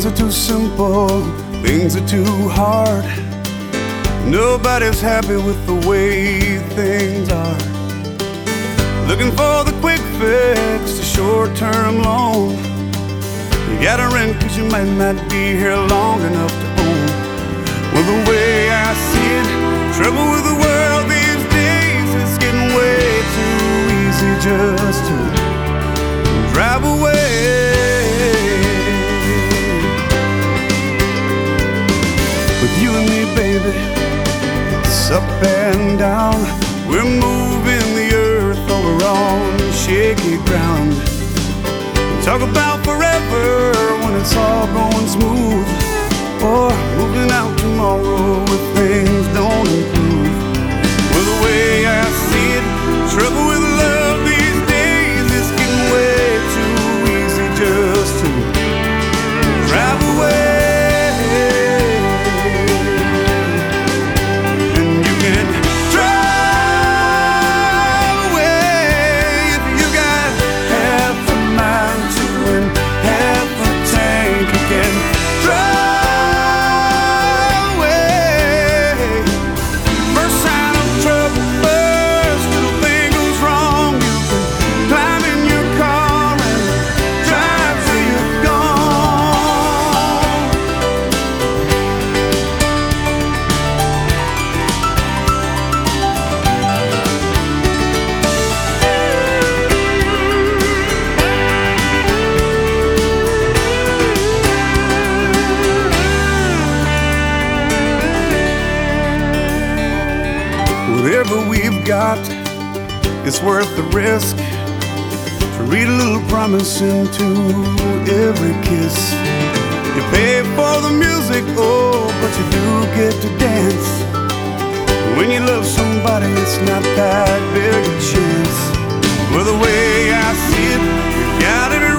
are too simple, things are too hard. Nobody's happy with the way things are. Looking for the quick fix, the short-term loan. You gotta rent cause you might not be here long enough to own. Well, the way I see it, trouble with the world these days is getting way too easy just to drive away. With you and me, baby, it's up and down. We're moving the earth over on shaky ground. Talk about forever when it's all going smooth, or moving out tomorrow if things don't improve. Well, the way I see it, trouble with love these days is getting way too easy just to drive away. And you can drive away if you got half a mind to and half a tank. You can drive away. First sign of trouble, first little thing goes wrong, you can climb in your car and drive till you're gone. Whatever we've got, it's worth the risk to read a little promise into every kiss. You pay for the music, oh, but you do get to dance. When you love somebody, it's not that big a chance. Well, the way I see it, you got it